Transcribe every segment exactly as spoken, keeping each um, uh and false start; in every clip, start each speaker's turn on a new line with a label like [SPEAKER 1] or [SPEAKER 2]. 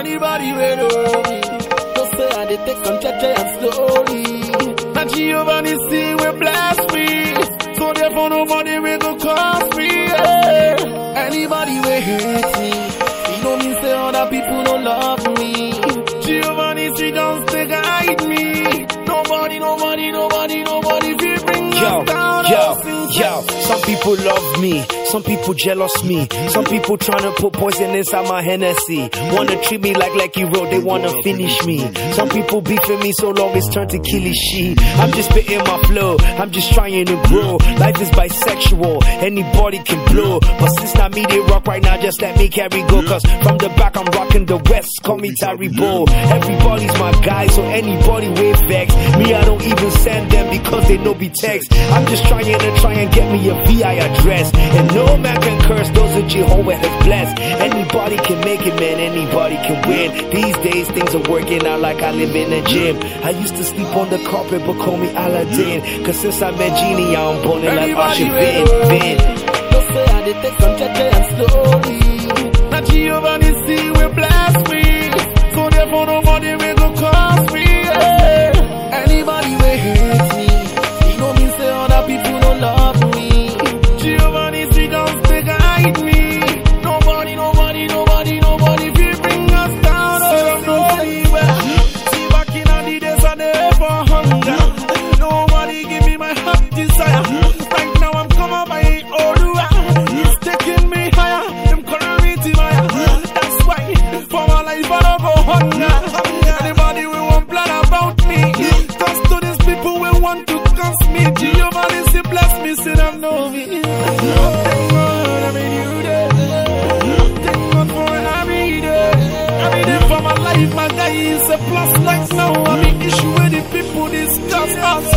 [SPEAKER 1] Anybody will know me. Don't say I dey take some cheche and slowly. Now Giovanni see will bless me. So therefore nobody will go cross me. Yeah. Anybody will hate me. You know me say other people don't love me. Giovanni see don't stay guide me. Nobody, nobody, nobody, nobody will bring
[SPEAKER 2] yo,
[SPEAKER 1] us down.
[SPEAKER 2] Yo, yo, some people love me, some people jealous me, some people trying to put poison inside my Hennessy. Wanna treat me like Lucky Road, they wanna finish me. Some people beefing me so long it's turned to Kilishi. I'm just spitting my flow, I'm just trying to grow. Life is bisexual, anybody can blow. But since not me they rock right now, just let me carry go. Cause from the back I'm rocking the west, call me Tyree Bull. Everybody's my guy, so anybody with vex. Me I don't even send them because they know be text. I'm just trying to try and get me a V I address. And no man can curse those that Jehovah has blessed. Anybody can make it, man, anybody can win. These days things are working out like I live in a gym. I used to sleep on the carpet but call me Aladdin. Cause since I met Genie I'm burning like Usher Vin, Vin.
[SPEAKER 1] Don't say I dey take some cheche and slowly. Now Giovanni see will bless me. So therefore nobody will go cross me. Yeah. Anybody will hate me. You know me say other people don't love me. Giovanni see don't stay guide me. Nobody, nobody, nobody, nobody will bring us down. Oh, nobody will. See back in the days I never hunger. Nobody give me my heart desire. Right now I'm coming by Olua. He's taking me higher. Them calling me Timaya. That's why for my life I don't go hunger. Anybody will want plan about me. Cause to these people will want to curse me. Giovanni say bless me, say them know me. Thank God every new day. Thank God for every day. Every day for my life, my guy is a plus. Like now I'm in issue with the people discuss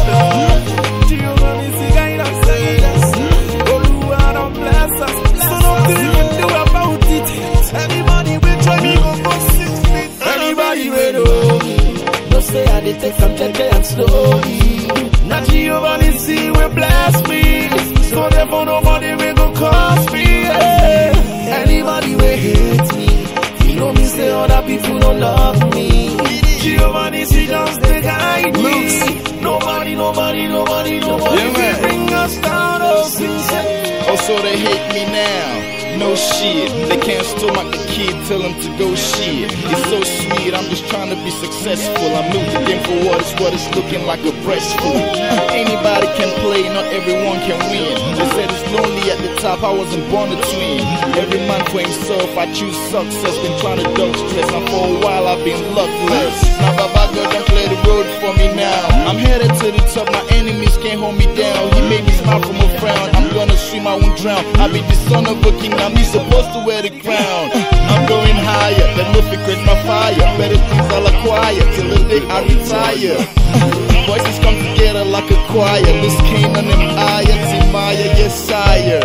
[SPEAKER 1] us. Giovanni say guide us, say us. Olúwa don't bless us. So nothing you can do about it. Anybody will try me go for six feet. Anybody will know me. Don't say I dey take some cheche and slowly. Now Giovanni see will bless me. So therefore nobody will go cross me. Yeah. Anybody will hate me. You know me say other people don't love me. Giovanni see just they guide me. Nobody, nobody, nobody, nobody
[SPEAKER 3] yeah,
[SPEAKER 1] will bring us down. Oh, sincere.
[SPEAKER 3] Oh, so they hate me now. No shit, they can't stomach the kid, tell him to go shit. It's so sweet, I'm just trying to be successful. I moved the game for what it's what it's looking like a breastful. Anybody can play, not everyone can win. They said it's lonely at the top, I wasn't born a twin. Every man for himself, I choose success. Been trying to dodge stress, and for a while I've been luckless. Now Baba God don't clear the road for me now. I'm headed to the top, my enemies can't hold me down. He made me smile from a frown, I'm gonna swim, I won't drown. I be the son of a king, I'm supposed to wear the crown. I'm going higher, the nothing quench my fire. Better things I'll acquire till the day I retire. Voices come together like a choir. This Canaan and I, Timaya, yes sire.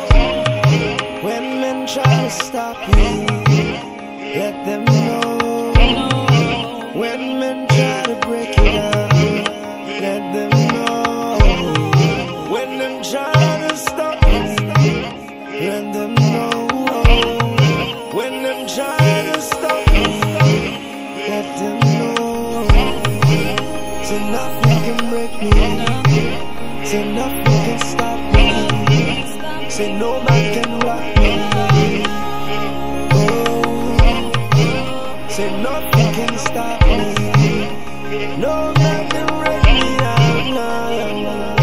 [SPEAKER 4] When men try to stop me, let them know. When men try to break it down, let them know. When men try to stop me, let them know. When them trying to stop me, let them know. So nothing can break me. So nothing can stop me. Say no man can rock me. Oh, say nothing can stop me. No man can break me down.